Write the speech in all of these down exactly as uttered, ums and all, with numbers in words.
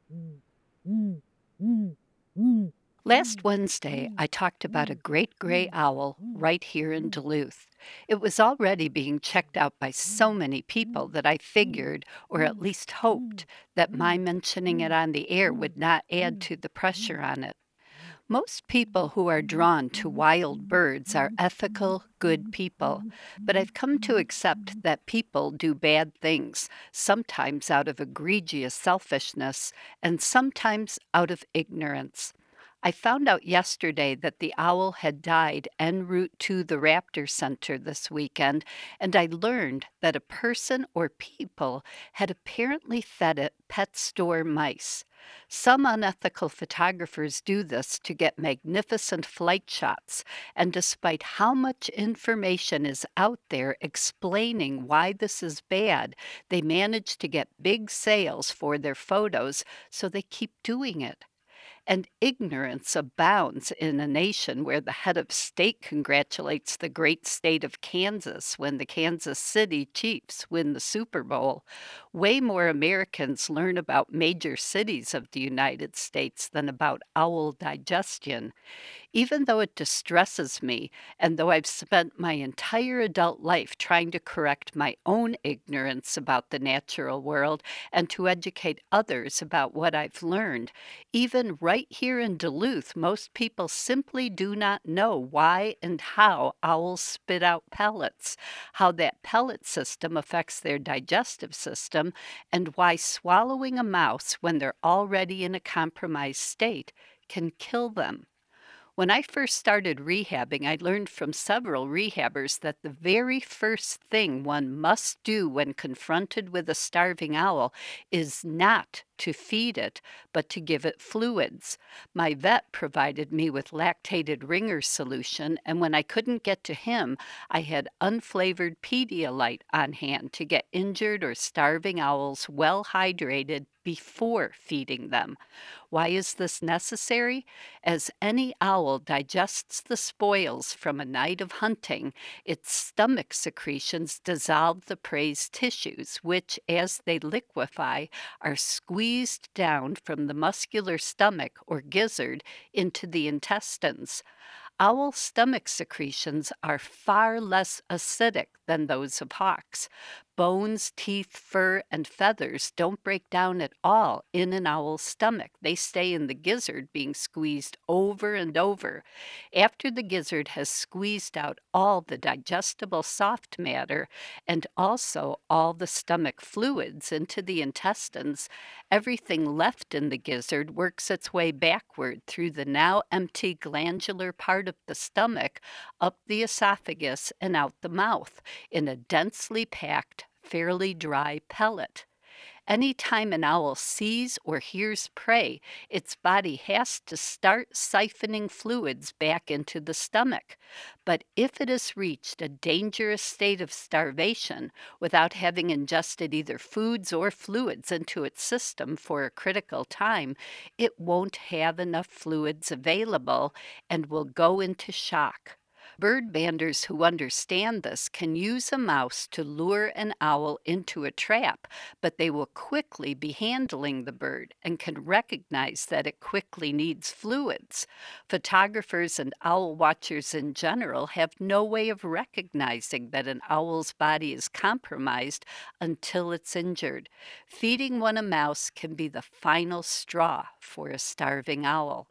Last Wednesday, I talked about a great gray owl right here in Duluth. It was already being checked out by so many people that I figured, or at least hoped, that my mentioning it on the air would not add to the pressure on it. Most people who are drawn to wild birds are ethical, good people, but I've come to accept that people do bad things, sometimes out of egregious selfishness and sometimes out of ignorance. I found out yesterday that the owl had died en route to the Raptor Center this weekend, and I learned that a person or people had apparently fed it pet store mice. Some unethical photographers do this to get magnificent flight shots, and despite how much information is out there explaining why this is bad, they manage to get big sales for their photos, so they keep doing it. And ignorance abounds in a nation where the head of state congratulates the great state of Kansas when the Kansas City Chiefs win the Super Bowl. Way more Americans learn about major cities of the United States than about owl digestion. Even though it distresses me, and though I've spent my entire adult life trying to correct my own ignorance about the natural world and to educate others about what I've learned, even right here in Duluth, most people simply do not know why and how owls spit out pellets, how that pellet system affects their digestive system, and why swallowing a mouse when they're already in a compromised state can kill them. When I first started rehabbing, I learned from several rehabbers that the very first thing one must do when confronted with a starving owl is not to feed it, but to give it fluids. My vet provided me with lactated ringer solution, and when I couldn't get to him, I had unflavored Pedialyte on hand to get injured or starving owls well hydrated before feeding them. Why is this necessary? As any owl digests the spoils from a night of hunting, its stomach secretions dissolve the prey's tissues, which, as they liquefy, are squeezed down from the muscular stomach or gizzard into the intestines. Owl stomach secretions are far less acidic than those of hawks. Bones, teeth, fur, and feathers don't break down at all in an owl's stomach. They stay in the gizzard, being squeezed over and over. After the gizzard has squeezed out all the digestible soft matter and also all the stomach fluids into the intestines, everything left in the gizzard works its way backward through the now empty glandular part of the stomach, up the esophagus, and out the mouth in a densely packed, fairly dry pellet. Any time an owl sees or hears prey, its body has to start siphoning fluids back into the stomach. But if it has reached a dangerous state of starvation without having ingested either foods or fluids into its system for a critical time, it won't have enough fluids available and will go into shock. Bird banders who understand this can use a mouse to lure an owl into a trap, but they will quickly be handling the bird and can recognize that it quickly needs fluids. Photographers and owl watchers in general have no way of recognizing that an owl's body is compromised until it's injured. Feeding one a mouse can be the final straw for a starving owl.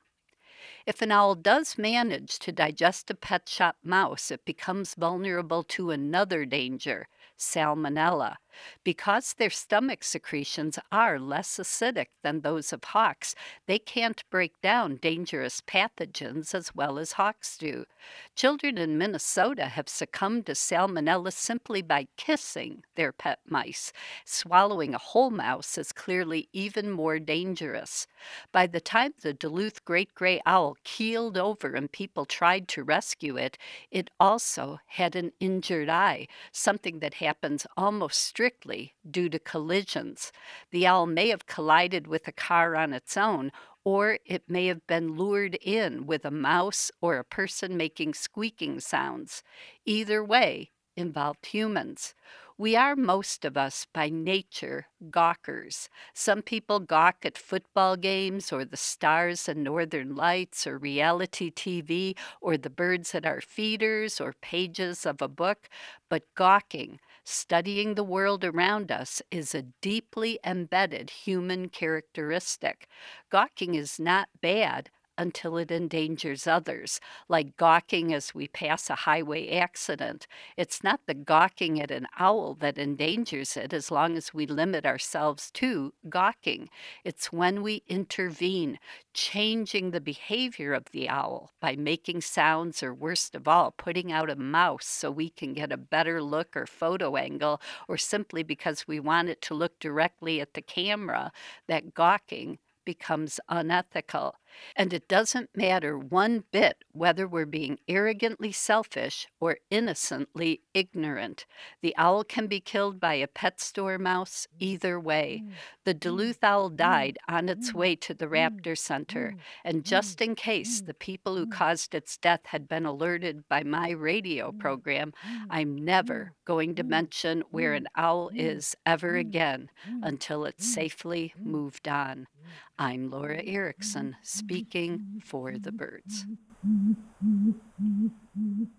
If an owl does manage to digest a pet shop mouse, it becomes vulnerable to another danger, salmonella. Because their stomach secretions are less acidic than those of hawks, they can't break down dangerous pathogens as well as hawks do. Children in Minnesota have succumbed to salmonella simply by kissing their pet mice. Swallowing a whole mouse is clearly even more dangerous. By the time the Duluth great gray owl keeled over and people tried to rescue it, it also had an injured eye, something that happens almost strictly due to collisions. The owl may have collided with a car on its own, or it may have been lured in with a mouse or a person making squeaking sounds. Either way, involved humans. We are, most of us, by nature, gawkers. Some people gawk at football games or the stars and northern lights or reality T V or the birds at our feeders or pages of a book. But gawking, studying the world around us, is a deeply embedded human characteristic. Gawking is not bad until it endangers others, like gawking as we pass a highway accident. It's not the gawking at an owl that endangers it as long as we limit ourselves to gawking. It's when we intervene, changing the behavior of the owl by making sounds or, worst of all, putting out a mouse so we can get a better look or photo angle, or simply because we want it to look directly at the camera, that gawking becomes unethical. And it doesn't matter one bit whether we're being arrogantly selfish or innocently ignorant. The owl can be killed by a pet store mouse either way. The Duluth owl died on its way to the Raptor Center, and just in case the people who caused its death had been alerted by my radio program, I'm never going to mention where an owl is ever again until it's safely moved on. I'm Laura Erickson, speaking for the birds.